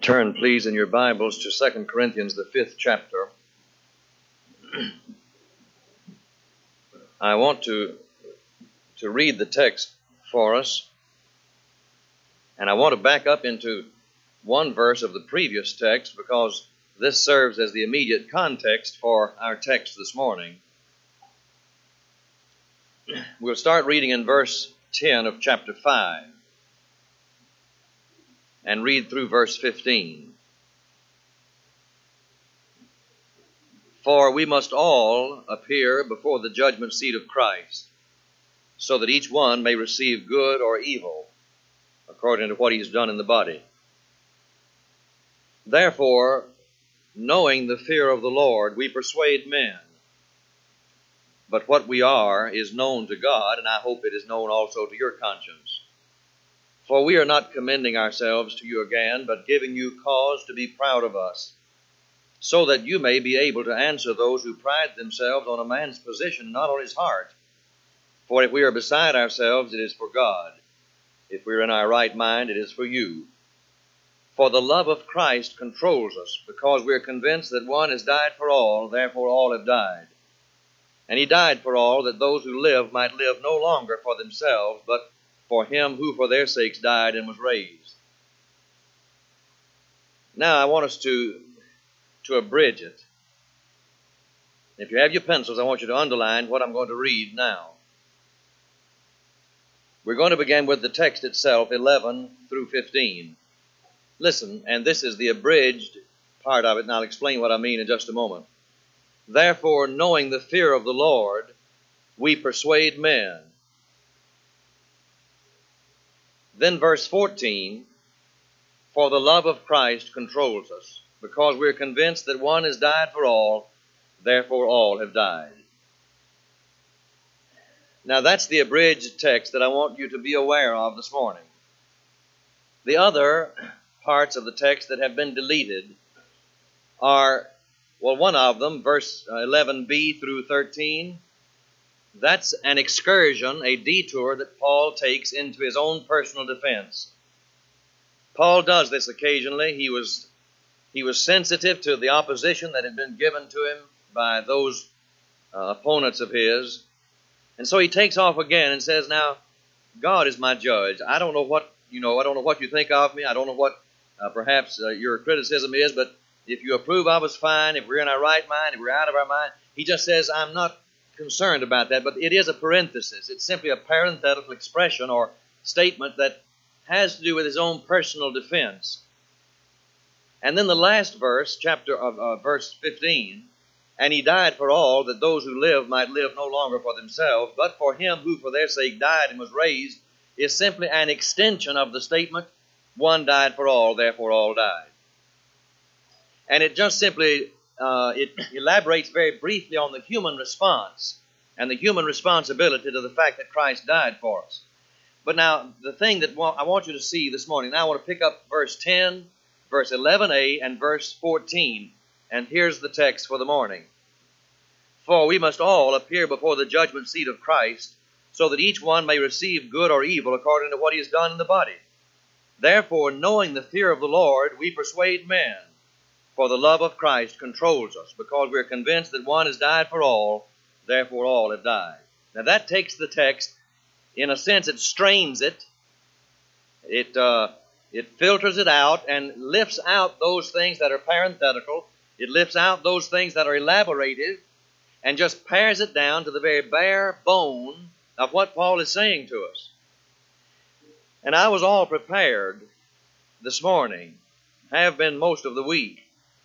Turn, please, in your Bibles to 2 Corinthians, the 5th chapter. I want to read the text for us, and I want to back up into one verse of the previous text because this serves as the immediate context for our text this morning. We'll start reading in verse 10 of chapter 5 and read through verse 15. For we must all appear before the judgment seat of Christ, so that each one may receive good or evil, according to what he has done in the body. Therefore, knowing the fear of the Lord, we persuade men. But what we are is known to God, and I hope it is known also to your conscience. For we are not commending ourselves to you again, but giving you cause to be proud of us, so that you may be able to answer those who pride themselves on a man's position, not on his heart. For if we are beside ourselves, it is for God. If we are in our right mind, it is for you. For the love of Christ controls us, because we are convinced that one has died for all, therefore all have died. And he died for all, that those who live might live no longer for themselves, but for him who for their sakes died and was raised. Now I want us to abridge it. If you have your pencils, I want you to underline what I'm going to read now. We're going to begin with the text itself, 11 through 15. Listen, and this is the abridged part of it, and I'll explain what I mean in just a moment. Therefore, knowing the fear of the Lord, we persuade men. Then verse 14, for the love of Christ controls us, because we are convinced that one has died for all, therefore all have died. Now that's the abridged text that I want you to be aware of this morning. The other parts of the text that have been deleted are, well, one of them, verse 11b through 13, that's an excursion, a detour that Paul takes into his own personal defense. Paul does this occasionally. He was sensitive to the opposition that had been given to him by those opponents of his. And so he takes off again and says, now, God is my judge. I don't know what you think of me. I don't know what perhaps your criticism is, but if you approve of us, fine. If we're in our right mind, if we're out of our mind. He just says, I'm not concerned about that, but it is a parenthesis. It's simply a parenthetical expression or statement that has to do with his own personal defense. And then the last verse, verse 15, and he died for all, that those who live might live no longer for themselves, but for him who for their sake died and was raised, is simply an extension of the statement, one died for all, therefore all died. And it just simply, it elaborates very briefly on the human response and the human responsibility to the fact that Christ died for us. But now, the thing that I want you to see this morning, now I want to pick up verse 10, verse 11a, and verse 14. And here's the text for the morning. For we must all appear before the judgment seat of Christ, so that each one may receive good or evil according to what he has done in the body. Therefore, knowing the fear of the Lord, we persuade men. For the love of Christ controls us, because we are convinced that one has died for all, therefore all have died. Now that takes the text, in a sense it strains it, it filters it out and lifts out those things that are parenthetical. It lifts out those things that are elaborated and just pares it down to the very bare bone of what Paul is saying to us. And I was all prepared this morning, have been most of the week,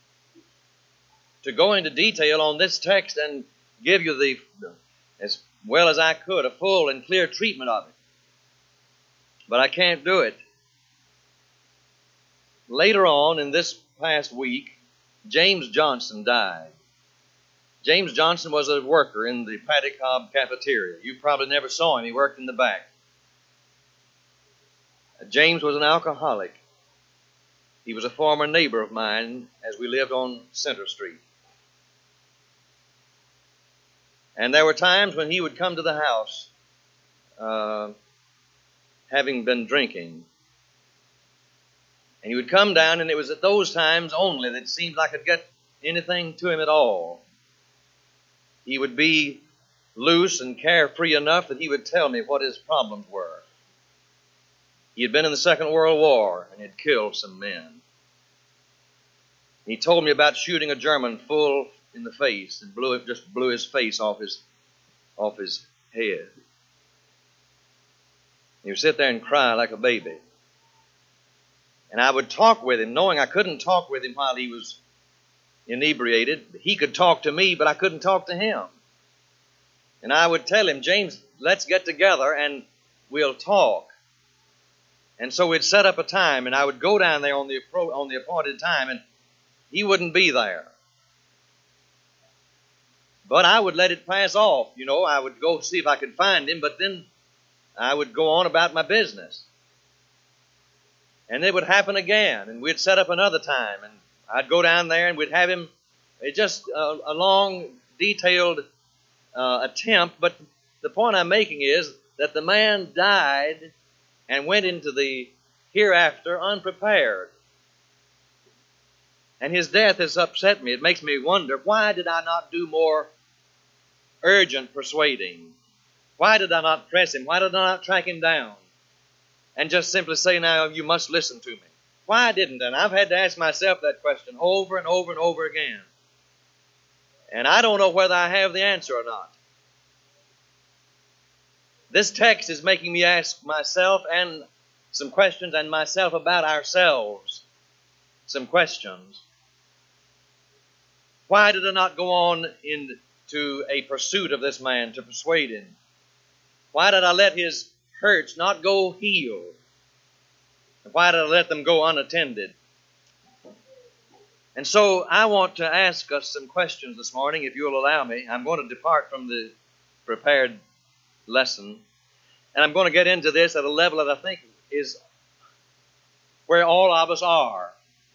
to go into detail on this text and give you as well as I could, a full and clear treatment of it. But I can't do it. Later on in this past week, James Johnson died. James Johnson was a worker in the Paddy Cobb cafeteria. You probably never saw him. He worked in the back. James was an alcoholic. He was a former neighbor of mine as we lived on Center Street. And there were times when he would come to the house having been drinking. And he would come down, and it was at those times only that it seemed like I could get anything to him at all. He would be loose and carefree enough that he would tell me what his problems were. He had been in the Second World War and had killed some men. He told me about shooting a German full in the face and just blew his face off his head. He would sit there and cry like a baby. And I would talk with him, knowing I couldn't talk with him while he was inebriated. He could talk to me, but I couldn't talk to him. And I would tell him, James, let's get together and we'll talk. And so we'd set up a time, and I would go down there on the appointed time, and he wouldn't be there. But I would let it pass off. You know, I would go see if I could find him, but then I would go on about my business. And it would happen again, and we'd set up another time, and I'd go down there, and we'd have him, just a long, detailed attempt. But the point I'm making is that the man died and went into the hereafter unprepared. And his death has upset me. It makes me wonder, why did I not do more urgent persuading? Why did I not press him? Why did I not track him down and just simply say, now, you must listen to me? Why didn't I? And I've had to ask myself that question over and over and over again. And I don't know whether I have the answer or not. This text is making me ask myself and some questions, and myself about ourselves some questions. Why did I not go on into a pursuit of this man to persuade him? Why did I let his hurts not go healed? Why did I let them go unattended? And so I want to ask us some questions this morning, if you'll allow me. I'm going to depart from the prepared lesson, and I'm going to get into this at a level that I think is where all of us are.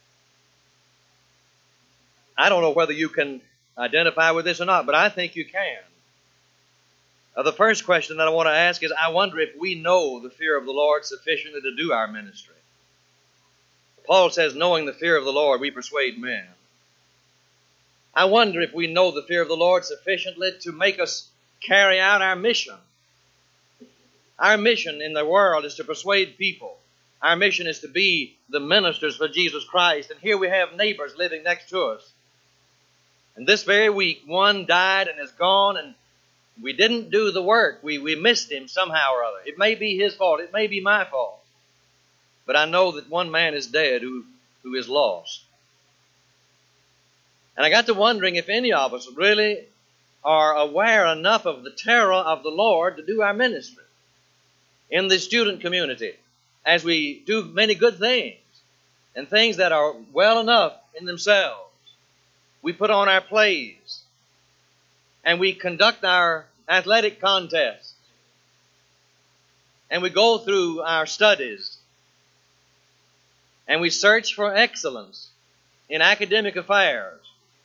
I don't know whether you can identify with this or not, but I think you can. The first question that I want to ask is, I wonder if we know the fear of the Lord sufficiently to do our ministry. Paul says, knowing the fear of the Lord, we persuade men. I wonder if we know the fear of the Lord sufficiently to make us carry out our mission. Our mission in the world is to persuade people. Our mission is to be the ministers for Jesus Christ. And here we have neighbors living next to us. And this very week, one died and is gone, and we didn't do the work. We missed him somehow or other. It may be his fault. It may be my fault. But I know that one man is dead who is lost. And I got to wondering if any of us really are aware enough of the terror of the Lord to do our ministry in the student community, as we do many good things and things that are well enough in themselves. We put on our plays, and we conduct our athletic contests, and we go through our studies, and we search for excellence in academic affairs.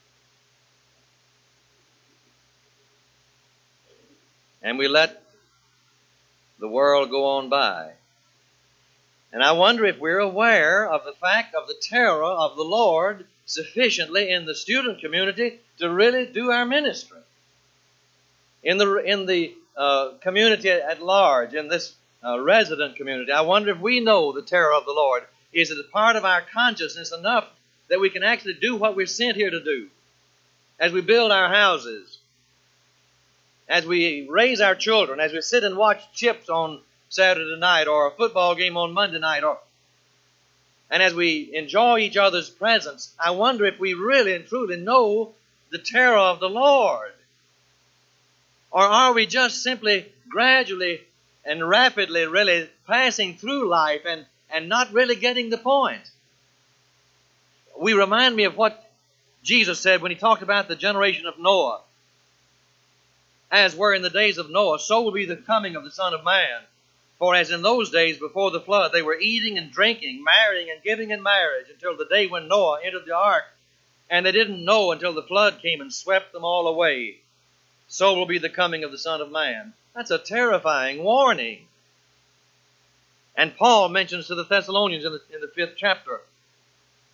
And we let the world go on by. And I wonder if we're aware of the fact of the terror of the Lord sufficiently in the student community to really do our ministry. In the community at large, in this resident community, I wonder if we know the terror of the Lord. Is it a part of our consciousness enough that we can actually do what we're sent here to do? As we build our houses, as we raise our children, as we sit and watch Chips on Saturday night or a football game on Monday night, and as we enjoy each other's presence, I wonder if we really and truly know the terror of the Lord. Or are we just simply gradually and rapidly really passing through life and not really getting the point? We remind me of what Jesus said when he talked about the generation of Noah. As were in the days of Noah, so will be the coming of the Son of Man. For as in those days before the flood, they were eating and drinking, marrying and giving in marriage until the day when Noah entered the ark, and they didn't know until the flood came and swept them all away. So will be the coming of the Son of Man. That's a terrifying warning. And Paul mentions to the Thessalonians in the 5th chapter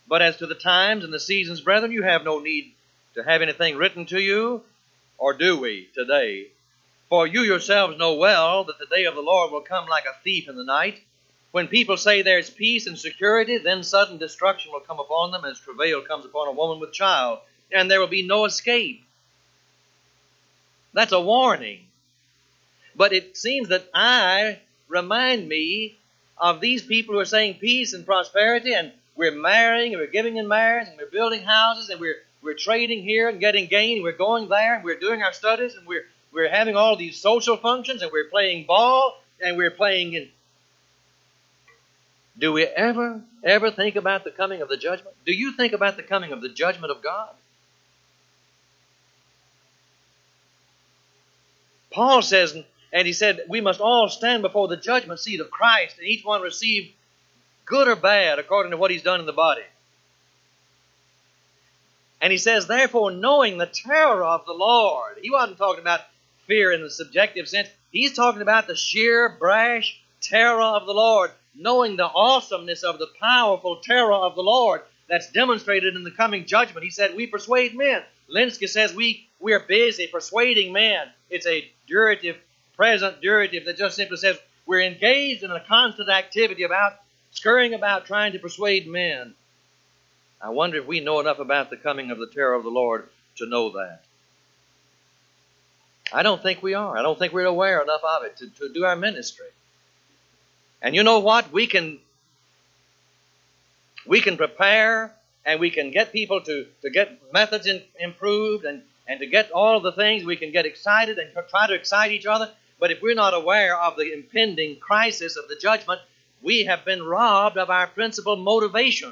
But as to the times and the seasons, brethren, you have no need to have anything written to you, or do we today? For you yourselves know well that the day of the Lord will come like a thief in the night. When people say there's peace and security, then sudden destruction will come upon them as travail comes upon a woman with child, and there will be no escape. That's a warning. But it seems that I remind me of these people who are saying peace and prosperity, and we're marrying, and we're giving in marriage, and we're building houses, and we're trading here and getting gain, and we're going there, and we're doing our studies, and we're having all these social functions, and we're playing ball, and we're playing in. Do we ever think about the coming of the judgment? Do you think about the coming of the judgment of God? Paul says, and he said, we must all stand before the judgment seat of Christ, and each one receive good or bad according to what he's done in the body. And he says, therefore, knowing the terror of the Lord. He wasn't talking about fear in the subjective sense. He's talking about the sheer, brash terror of the Lord, knowing the awesomeness of the powerful terror of the Lord that's demonstrated in the coming judgment. He said, we persuade men. Linsky says we're busy persuading men. It's a durative, present durative that just simply says we're engaged in a constant activity about scurrying about trying to persuade men. I wonder if we know enough about the coming of the terror of the Lord to know that. I don't think we are. I don't think we're aware enough of it to do our ministry. And you know what? We can prepare, and we can get people to get methods improved and to get all of the things. We can get excited and try to excite each other. But if we're not aware of the impending crisis of the judgment, we have been robbed of our principal motivation.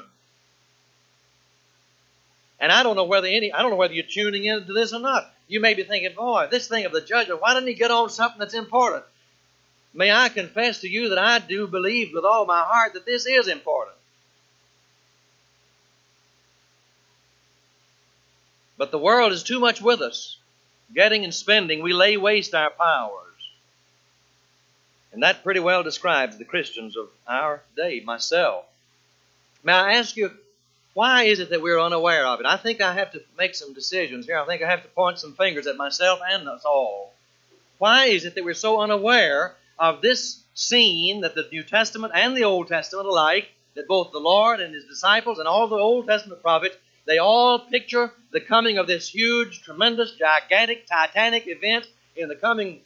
And I don't know whether you're tuning into this or not. You may be thinking, boy, this thing of the judgment, why didn't he get on something that's important? May I confess to you that I do believe with all my heart that this is important. But the world is too much with us. Getting and spending, we lay waste our powers. And that pretty well describes the Christians of our day, myself. May I ask you, why is it that we're unaware of it? I think I have to make some decisions here. I think I have to point some fingers at myself and us all. Why is it that we're so unaware of this scene that the New Testament and the Old Testament alike, that both the Lord and His disciples and all the Old Testament prophets, they all picture the coming of this huge, tremendous, gigantic, titanic event in the coming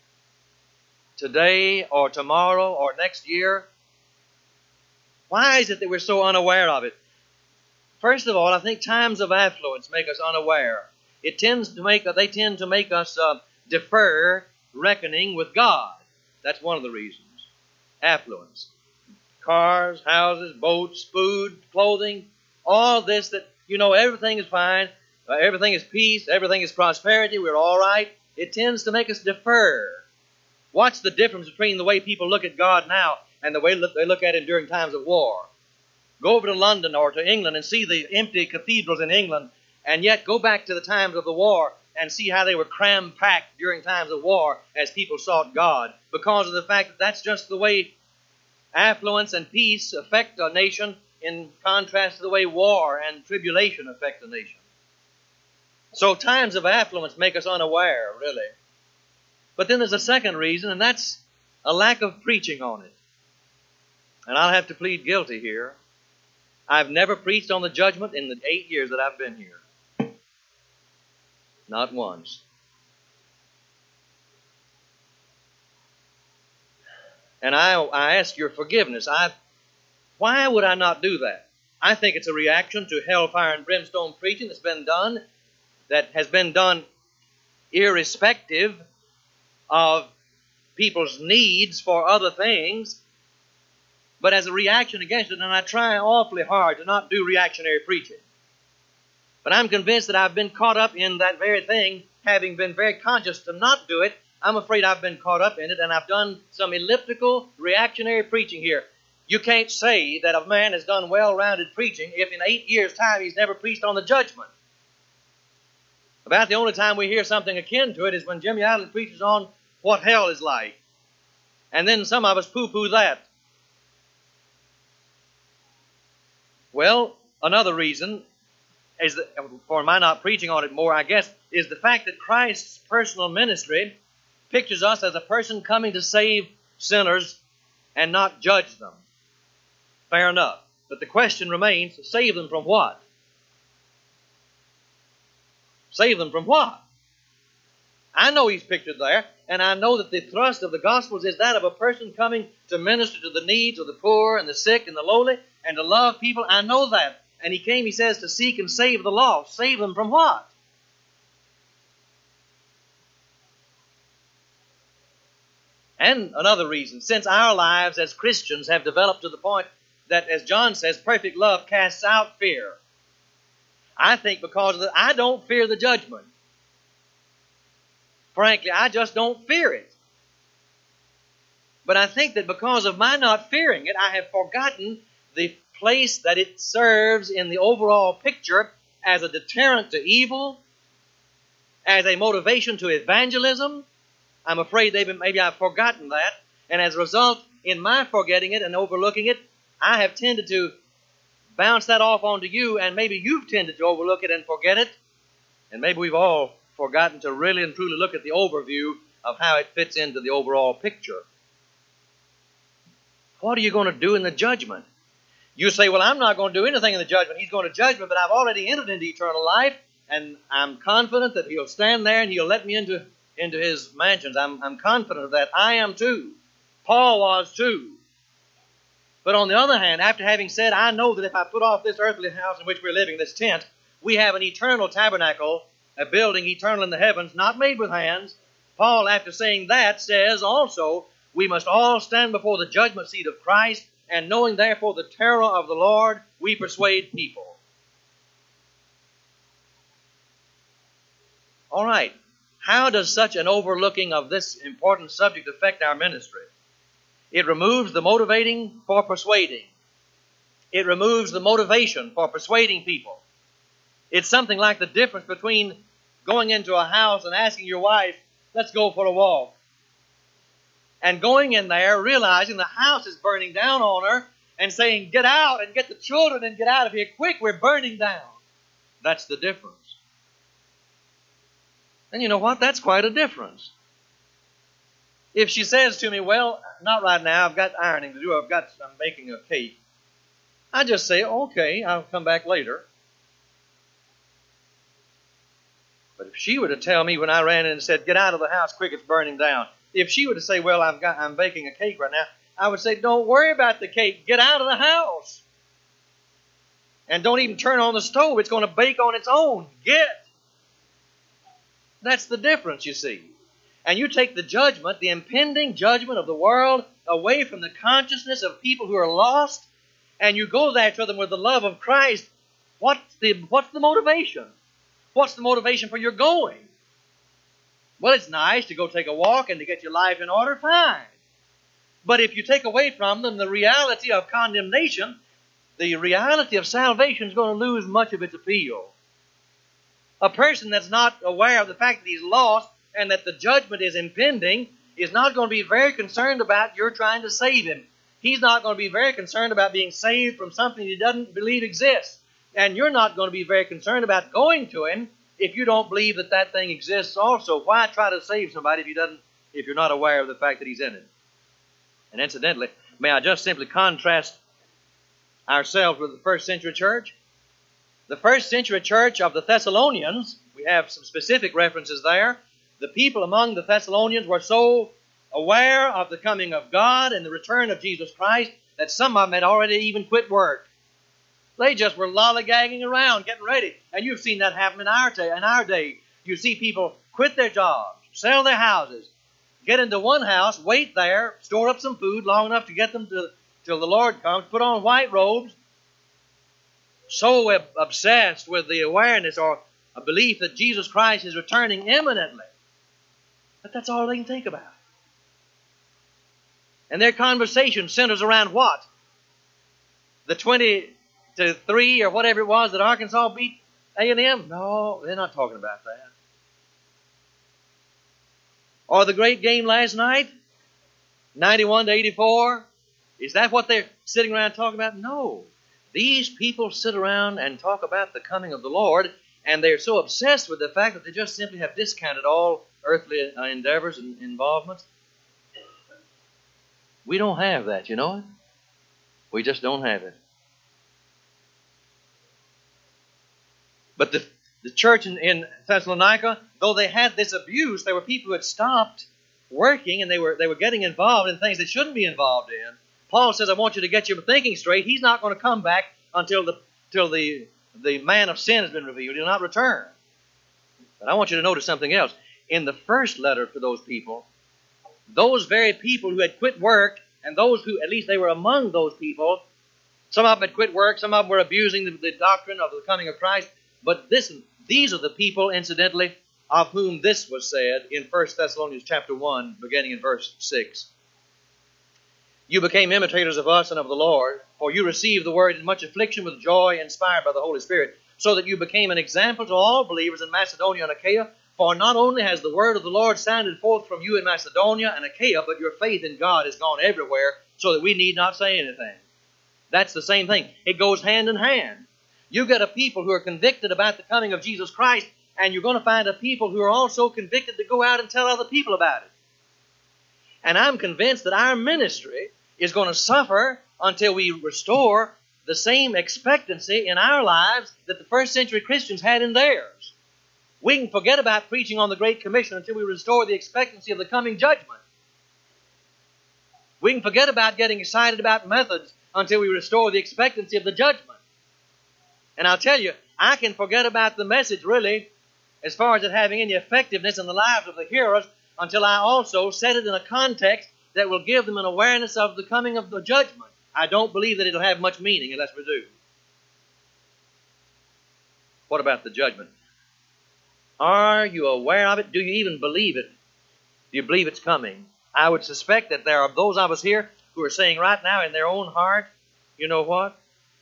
today or tomorrow or next year? Why is it that we're so unaware of it? First of all, I think times of affluence make us unaware. They tend to make us defer reckoning with God. That's one of the reasons. Affluence. Cars, houses, boats, food, clothing, all this that, everything is fine, everything is peace, everything is prosperity, we're all right. It tends to make us defer. What's the difference between the way people look at God now and the way they look at Him during times of war? Go over to London or to England and see the empty cathedrals in England, and yet go back to the times of the war and see how they were cram-packed during times of war as people sought God, because of the fact that that's just the way affluence and peace affect a nation in contrast to the way war and tribulation affect a nation. So times of affluence make us unaware, really. But then there's a second reason, and that's a lack of preaching on it. And I'll have to plead guilty here. I've never preached on the judgment in the 8 years that I've been here. Not once. And I ask your forgiveness. Why would I not do that? I think it's a reaction to hellfire and brimstone preaching that has been done irrespective of people's needs for other things, but as a reaction against it, and I try awfully hard to not do reactionary preaching. But I'm convinced that I've been caught up in that very thing, having been very conscious to not do it. I'm afraid I've been caught up in it, and I've done some elliptical reactionary preaching here. You can't say that a man has done well-rounded preaching if in 8 years' time he's never preached on the judgment. About the only time we hear something akin to it is when Jimmy Adler preaches on what hell is like. And then some of us poo-poo that. Well, Another reason is that, for my not preaching on it more, I guess, is the fact that Christ's personal ministry pictures us as a person coming to save sinners and not judge them. Fair enough. But the question remains, save them from what? Save them from what? I know he's pictured there, and I know that the thrust of the Gospels is that of a person coming to minister to the needs of the poor and the sick and the lowly and to love people. I know that. And he came, he says, to seek and save the lost. Save them from what? And another reason, since our lives as Christians have developed to the point that, as John says, perfect love casts out fear. I think because of that, I don't fear the judgment. Frankly, I just don't fear it. But I think that because of my not fearing it, I have forgotten the place that it serves in the overall picture as a deterrent to evil, as a motivation to evangelism. I'm afraid maybe I've forgotten that. And as a result, in my forgetting it and overlooking it, I have tended to bounce that off onto you, and maybe you've tended to overlook it and forget it. And maybe we've all forgotten to really and truly look at the overview of how it fits into the overall picture. What are you going to do in the judgment? You say, well, I'm not going to do anything in the judgment. He's going to judge me, but I've already entered into eternal life, and I'm confident that he'll stand there and he'll let me into his mansions. I'm confident of that. I am too. Paul was too. But on the other hand, after having said, I know that if I put off this earthly house in which we're living, this tent, we have an eternal tabernacle, a building eternal in the heavens, not made with hands. Paul, after saying that, says also, we must all stand before the judgment seat of Christ, and knowing therefore the terror of the Lord, we persuade people. All right. How does such an overlooking of this important subject affect our ministry? It removes the motivating for persuading. It removes the motivation for persuading people. It's something like the difference between going into a house and asking your wife, let's go for a walk, and going in there, realizing the house is burning down on her, and saying, get out and get the children and get out of here quick, we're burning down. That's the difference. And you know what? That's quite a difference. If she says to me, well, not right now, I've got ironing to do, I'm baking a cake, I just say, okay, I'll come back later. But if she were to tell me when I ran in and said, get out of the house quick, it's burning down. If she were to say, well, I'm baking a cake right now, I would say, don't worry about the cake. Get out of the house. And don't even turn on the stove. It's going to bake on its own. That's the difference, you see. And you take the judgment, the impending judgment of the world, away from the consciousness of people who are lost, and you go there to them with the love of Christ. What's the motivation? What's the motivation for your going? Well, it's nice to go take a walk and to get your life in order, fine. But if you take away from them the reality of condemnation, the reality of salvation is going to lose much of its appeal. A person that's not aware of the fact that he's lost and that the judgment is impending is not going to be very concerned about your trying to save him. He's not going to be very concerned about being saved from something he doesn't believe exists. And you're not going to be very concerned about going to him if you don't believe that that thing exists also. Why try to save somebody if you're not aware of the fact that he's in it? And incidentally, may I just simply contrast ourselves with the first century church? The first century church of the Thessalonians, we have some specific references there. The people among the Thessalonians were so aware of the coming of God and the return of Jesus Christ that some of them had already even quit work. They just were lollygagging around, getting ready. And you've seen that happen in our day. You see people quit their jobs, sell their houses, get into one house, wait there, store up some food long enough to get them till the Lord comes, put on white robes, so obsessed with the awareness or a belief that Jesus Christ is returning imminently. But that's all they can think about. And their conversation centers around what? The 20 to 3 or whatever it was that Arkansas beat A&M? No, they're not talking about that. Or the great game last night, 91 to 84? Is that what they're sitting around talking about? No. These people sit around and talk about the coming of the Lord, and they're so obsessed with the fact that they just simply have discounted all earthly endeavors and involvements. We don't have that, you know it? We just don't have it. But the church in Thessalonica, though they had this abuse, there were people who had stopped working and they were getting involved in things they shouldn't be involved in. Paul says, I want you to get your thinking straight. He's not going to come back until the man of sin has been revealed. He'll not return. But I want you to notice something else. In the first letter to those people, those very people who had quit work, and those who, at least they were among those people, some of them had quit work, some of them were abusing the doctrine of the coming of Christ. But these are the people, incidentally, of whom this was said in 1 Thessalonians chapter 1, beginning in verse 6. You became imitators of us and of the Lord, for you received the word in much affliction with joy, inspired by the Holy Spirit, so that you became an example to all believers in Macedonia and Achaia. For not only has the word of the Lord sounded forth from you in Macedonia and Achaia, but your faith in God has gone everywhere, so that we need not say anything. That's the same thing. It goes hand in hand. You get a people who are convicted about the coming of Jesus Christ, and you're going to find a people who are also convicted to go out and tell other people about it. And I'm convinced that our ministry is going to suffer until we restore the same expectancy in our lives that the first century Christians had in theirs. We can forget about preaching on the Great Commission until we restore the expectancy of the coming judgment. We can forget about getting excited about methods until we restore the expectancy of the judgment. And I'll tell you, I can forget about the message, really, as far as it having any effectiveness in the lives of the hearers, until I also set it in a context that will give them an awareness of the coming of the judgment. I don't believe that it'll have much meaning unless we do. What about the judgment? Are you aware of it? Do you even believe it? Do you believe it's coming? I would suspect that there are those of us here who are saying right now in their own heart, you know what?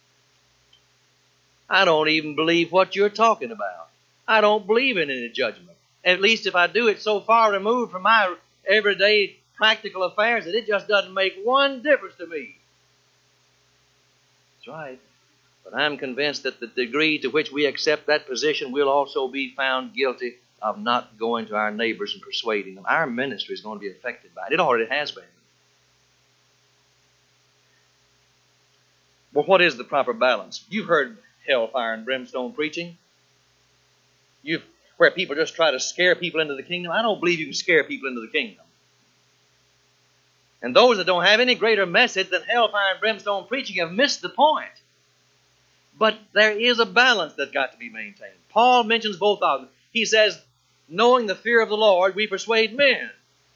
I don't even believe what you're talking about. I don't believe in any judgment. At least if I do, it's so far removed from my everyday practical affairs that it just doesn't make one difference to me. That's right. But I'm convinced that the degree to which we accept that position, we'll also be found guilty of not going to our neighbors and persuading them. Our ministry is going to be affected by it. It already has been. Well, what is the proper balance? You've heard hellfire and brimstone preaching. Where people just try to scare people into the kingdom. I don't believe you can scare people into the kingdom. And those that don't have any greater message than hellfire and brimstone preaching have missed the point. But there is a balance that's got to be maintained. Paul mentions both of them. He says, knowing the fear of the Lord, we persuade men.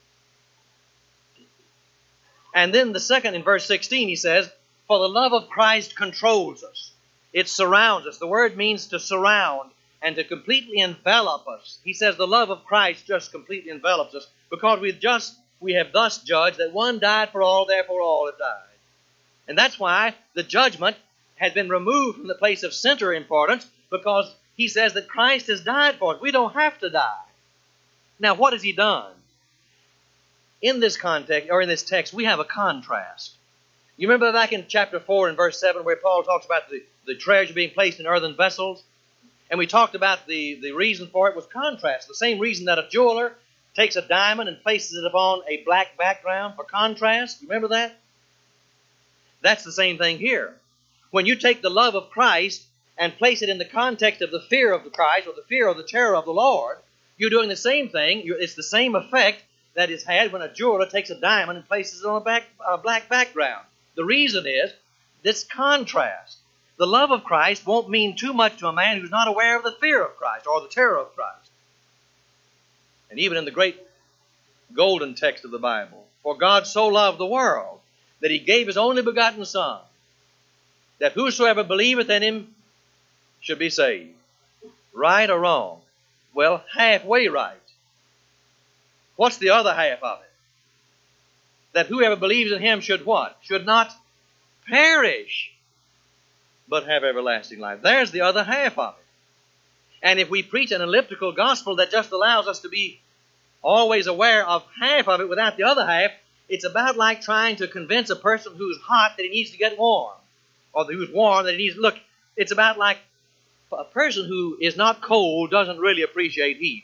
And then the second, in verse 16, he says, for the love of Christ controls us. It surrounds us. The word means to surround and to completely envelop us. He says the love of Christ just completely envelops us because we have thus judged that one died for all, therefore all have died. And that's why the judgment has been removed from the place of center importance, because he says that Christ has died for us. We don't have to die. Now, what has he done? In this context, or in this text, we have a contrast. You remember back in chapter 4 and verse 7 where Paul talks about the treasure being placed in earthen vessels? And we talked about the reason for it was contrast. The same reason that a jeweler takes a diamond and places it upon a black background for contrast. You remember that? That's the same thing here. When you take the love of Christ and place it in the context of the fear of the Christ or the fear or the terror of the Lord, you're doing the same thing. It's the same effect that is had when a jeweler takes a diamond and places it on a black background. The reason is this contrast. The love of Christ won't mean too much to a man who's not aware of the fear of Christ or the terror of Christ. And even in the great golden text of the Bible, for God so loved the world that he gave his only begotten Son, that whosoever believeth in him should be saved. Right or wrong? Well, halfway right. What's the other half of it? That whoever believes in him should what? Should not perish, but have everlasting life. There's the other half of it. And if we preach an elliptical gospel that just allows us to be always aware of half of it without the other half, it's about like trying to convince a person who's hot that he needs to get warm, or who's warm, that he needs, look, it's about like a person who is not cold doesn't really appreciate heat.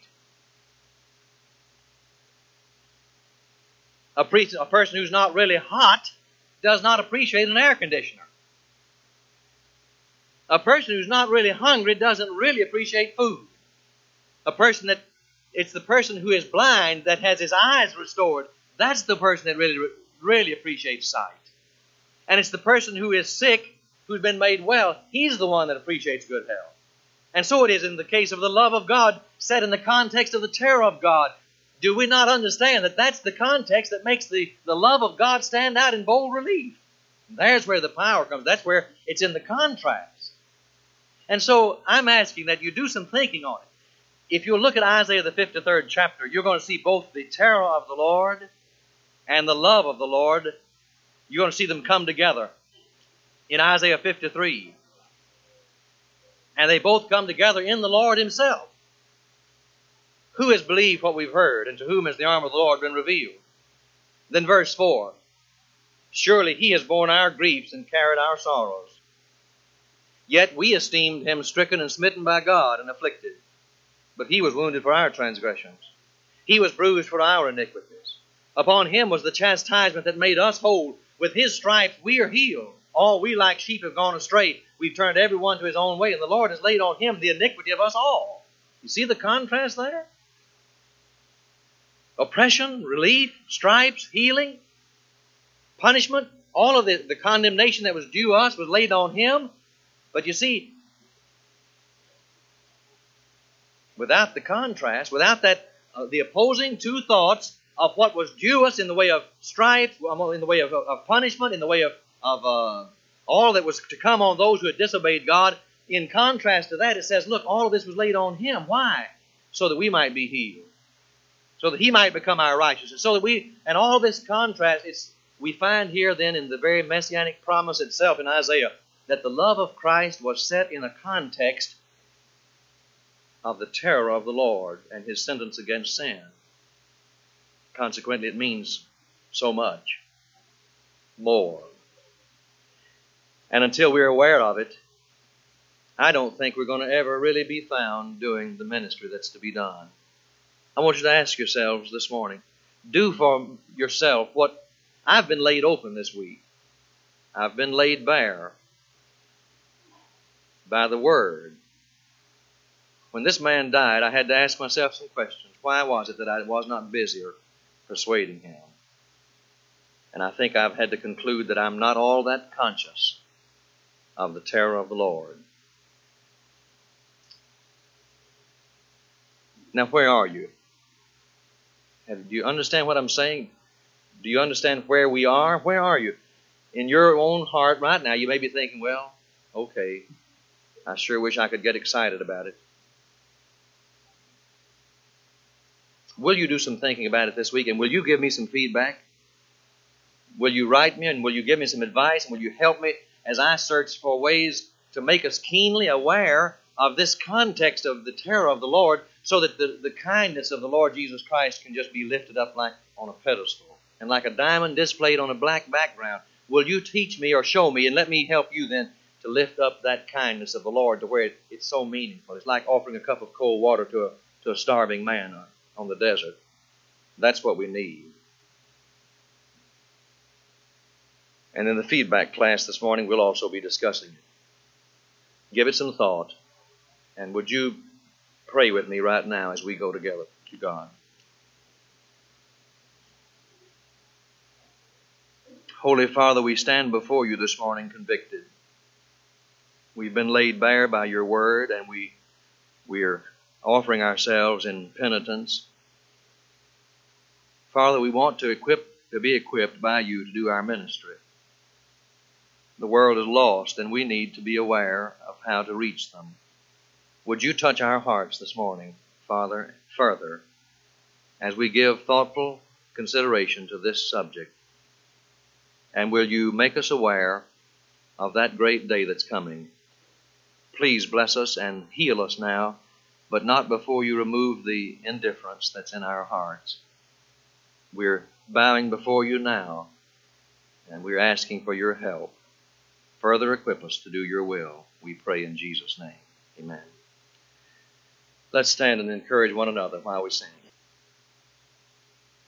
A person who's not really hot does not appreciate an air conditioner. A person who's not really hungry doesn't really appreciate food. It's the person who is blind that has his eyes restored. That's the person that really appreciates sight. And it's the person who is sick, who's been made well, he's the one that appreciates good health. And so it is in the case of the love of God, set in the context of the terror of God. Do we not understand that that's the context that makes the love of God stand out in bold relief? There's where the power comes. That's where it's in the contrast. And so I'm asking that you do some thinking on it. If you look at Isaiah the 53rd chapter, you're going to see both the terror of the Lord and the love of the Lord. You're going to see them come together in Isaiah 53. And they both come together in the Lord himself. Who has believed what we've heard, and to whom has the arm of the Lord been revealed? Then verse 4, surely he has borne our griefs and carried our sorrows. Yet we esteemed him stricken and smitten by God and afflicted. But he was wounded for our transgressions. He was bruised for our iniquities. Upon him was the chastisement that made us whole. With his stripes we are healed. All we like sheep have gone astray. We've turned every one to his own way, and the Lord has laid on him the iniquity of us all. You see the contrast there? Oppression, relief, stripes, healing, punishment, all of the condemnation that was due us was laid on him. But you see, without the contrast, without that, the opposing two thoughts of what was due us in the way of stripes, in the way of punishment, in the way of all that was to come on those who had disobeyed God, in contrast to that, it says, look, all of this was laid on him. Why? So that we might be healed. So that he might become our righteousness. So that and all this contrast, we find here then in the very messianic promise itself in Isaiah, that the love of Christ was set in a context of the terror of the Lord and his sentence against sin. Consequently, it means so much more. And until we're aware of it, I don't think we're going to ever really be found doing the ministry that's to be done. I want you to ask yourselves this morning, do for yourself what I've been laid open this week. I've been laid bare by the Word. When this man died, I had to ask myself some questions. Why was it that I was not busier persuading him? And I think I've had to conclude that I'm not all that conscious of the terror of the Lord. Now, where are you? Do you understand what I'm saying? Do you understand where we are? Where are you? In your own heart right now, you may be thinking, well, okay, I sure wish I could get excited about it. Will you do some thinking about it this week, and will you give me some feedback? Will you write me, and will you give me some advice, and will you help me as I search for ways to make us keenly aware of this context of the terror of the Lord, so that the kindness of the Lord Jesus Christ can just be lifted up like on a pedestal and like a diamond displayed on a black background? Will you teach me or show me, and let me help you then to lift up that kindness of the Lord to where it's so meaningful? It's like offering a cup of cold water to a starving man on the desert. That's what we need. And in the feedback class this morning, we'll also be discussing it. Give it some thought. And would you pray with me right now as we go together to God? Holy Father, we stand before you this morning convicted. We've been laid bare by your word, and we're offering ourselves in penitence. Father, we want to be equipped by you to do our ministry. The world is lost, and we need to be aware of how to reach them. Would you touch our hearts this morning, Father, further, as we give thoughtful consideration to this subject? And will you make us aware of that great day that's coming? Please bless us and heal us now, but not before you remove the indifference that's in our hearts. We're bowing before you now, and we're asking for your help. further equip us to do your will. We pray in Jesus' name. Amen. Let's stand and encourage one another while we sing.